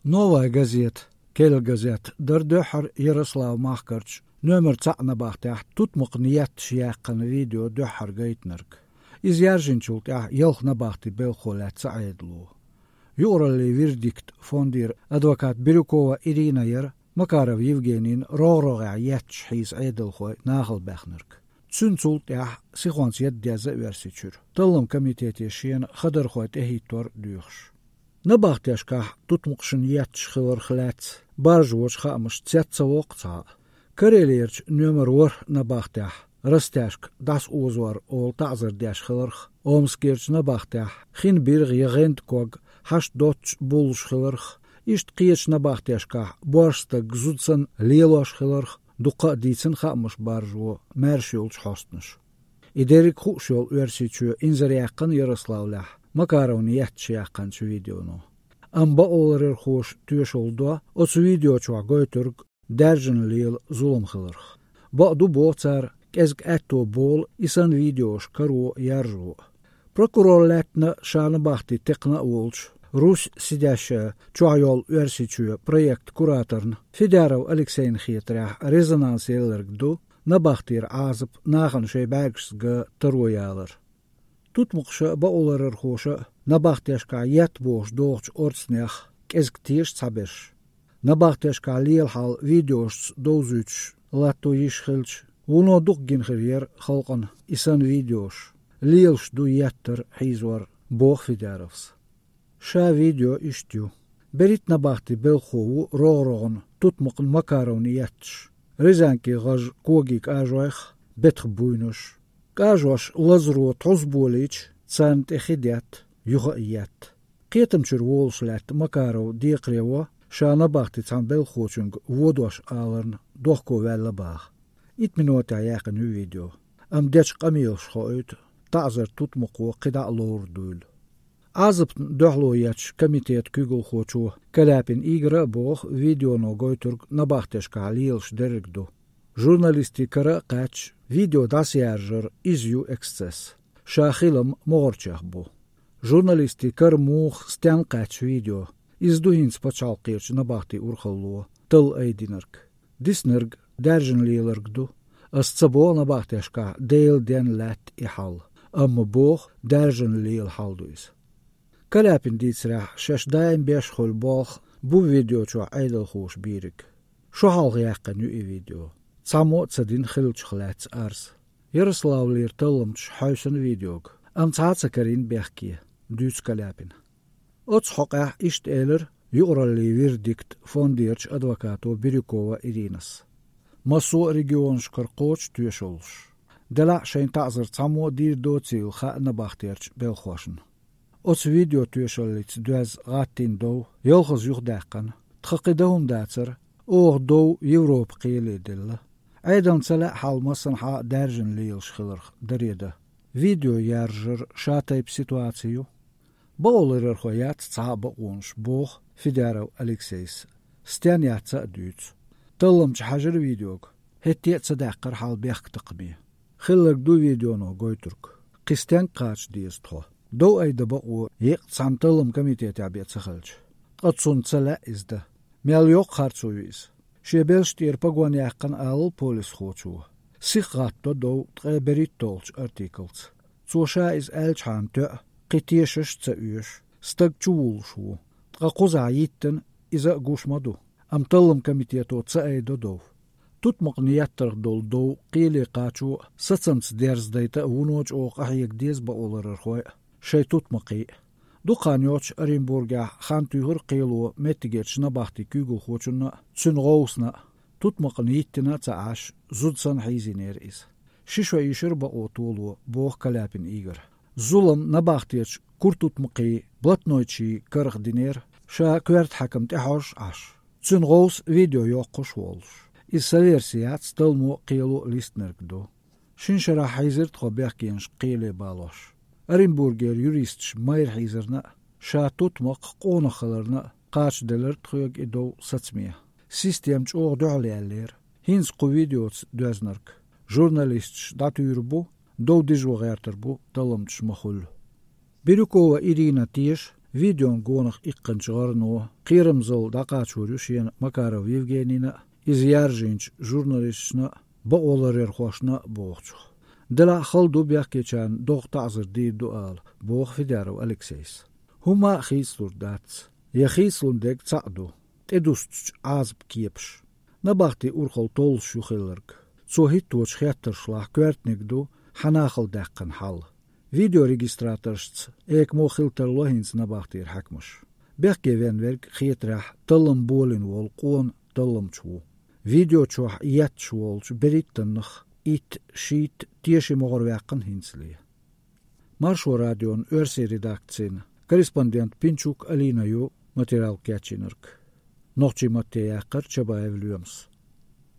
Новая газета, Кель газет, дардохар Ярослав Махкарч, номер цакна бахтях, тут мукният шияққан видео дохар гейтнерк. Из яржинчулт елх на бахти белхолят цаэдлу. Юрали вердикт фондир адвокат Бирюкова Ирина Яр, Макаров Евгенин, ророга ятч хиз эдлхой нахал бахнерк. Цунцулт сихонс яддяза версичур. Таллам комитете шиен хадырхой техитор дюхш. نباختيشكا تطمقشن ياتش خور خلات بارجوش خامش تساتسا وقتا كريليرش نمر ور نباختيح رستاشك داس اوزور اول تعزر داش خلرخ اومسكيرش نباختيح خين بيرغ يغينت كوغ هاش دوتش بولش خلرخ اشت قيش نباختيشكا بورشتك زودسن ليلوش خلرخ دوقا ديتسن خامش بارجو مارشيولش حوستنش إدارك خوشول ورسيتشو إنزرياقن يرسلاولح Макаровни ятчияққан чу видеону. Амба оларыр хош түйешолдуа, оцу видео чуа гойтург дәржін лил зулым хылырх. Баду боцар, кезг әтто бол, исан видеош кару яржу. Прокурор ләтні шаны бахти теқна олч, Рус сидяща чуайол версичу проект кураторн Федяров Алексейн Хитрях резонанс еллергду на бахтир азып нахан шейбәгсга таруялар. Тут мукша бауларыр хоша на бахтешка ят бош доғч орцнях кезгтиш цабеш. На бахтешка лил хал видеош дозуч латто ишхилч уно дух гинхерьер халкан исан видеош лилш ду яттер хизвар бог Федяровс. Ша видео иштю. Берит на бахти белхову рогрогон тут мукн Макаровни ятш. Рязанки гаж когик ажуэх бетх буйнуш. Кажош лазру тозболич цант эхидят юхаят. Кетамчур волшлят Макаров декрево шана бахти цан белхочунг водош аларн дохко веллабах. Ит минута яқын видео. Ам деч камилш хоит тазер тут муқо қида лордул. Азып дохлояч комитет күгл хочу калапин игра бох видеоно гойтург набахтешка лилш дерегду. Журналистикара кач видео дасяржер изю эксцесс. Шахилам морчах бу. Журналистикар мух стян кач видео. Издухин спачал кирч набахти урхаллуа. Тыл эйдинерк. Диснерг дәржін лилергду. Асцабо набахтешка дейл ден ләт ихал. Амма бох дәржін лил халдуиз. Калапин дицрах шашдайм бешхол бох бу видео чуа айдал хош бирик. Шохал яққан ю и видео. Само цадин хилч хлац арс. Ярослав лир талымч хайсан видеог. Ам цаца карин бехки. Дюц калапин. Оц хоqa ишт элер юралли вердикт фондирч адвокату Бирюкова Иринас. Масу регион шкаркоч тюшолш. Дела шайн тазер цамо дир доцил ха набахтирч белхошн. Оц видео тюшоллиц дуаз гаттин доу йолхоз юхдаққан. Тхақидahum дацер оғ доу Европ қийлі дилла. Айдан цала халмасын ха дәржін лейлш хылырх дареда. Видео яржыр шатайп ситуацию. Баулырыр хоят цаба онш бог Федяров Алексейс. Стян ятса дүйц. Талымч хажыр видеог. Хетте цадаққар хал бех тақми. Хыллык ду видеоно гойтурк. Қистян қач дейстхо. Доу айда бау еқ цанталым комитет абет сахалч. Қатсун цала изда. Мял йоқ харцуиз. Шебелштир погон яққан ал полис хочу. Сихратто доу тғайберит толч артиклц. Цоша из әлчхан тө қитешш цаюш. Стаг чуулшу. Тғақуза yiттен иза гушмаду. Амталым комитету цайдо доу. Тут мақнияттар доу қили қачу сацанц дерздайта уноч оқ ахйек дез бауларыр хой. Шай тут мақи. Духаньоч Оренбурга хан түйгір қиылу мәттігерч набахти күгіл хочуна цүн ғоусна тут мақын еттіна цааш зудсан хайзинер из. Шишва ишір ба отулу бог калапин игр. Зулам набахтиеч кур тут мақи блатнойчи кырх динер ша кверт хакам тихош аш. Цүн ғоус видео йоқуш волш. Иса версият стылму қиылу листнергду. Шиншара хайзирт хобяхкенш қили балош. Оренбургер юристш майр хизерна шатут мақ қонақаларна қач делер тхуяг идоу сацмия. Системч оқ дуалиялер. Хинс қу видеоц дуазнарк. Журналистш датуйрбу, доу дижвағартырбу талымч махул. Бирюкова Ирина Тиш Videon goonaq iqqanchigorno qirimzol daqaachurushian Makarov Evgenina izyarzhinch jurnalistna boolarer xoshna boğçu. Dela xaldu biaqechan doq ta'zir di dual boğ Fidarov Alexeys. Huma xisurdats. Ya xislundeg tsa'du. Tedustch azb kiepsh. Nabachti urkhol tol shukhillerg. Zo hittoch khetterslag kwertnigdu hanachel dekken hal. Videoregistrators ek mochilter lohins nabachtir hakmush. Bergevenwerk gietrach tallem bolin wol qoon tallem chu. Video choh yet chwolch berittenach it sheet tieshi mogorwekken hinsli. Marsho radion örse redakcin. Korrespondent Pinchuk Alina Material Ketchinerk. Nochi Matteja Karchabaev Lyöms.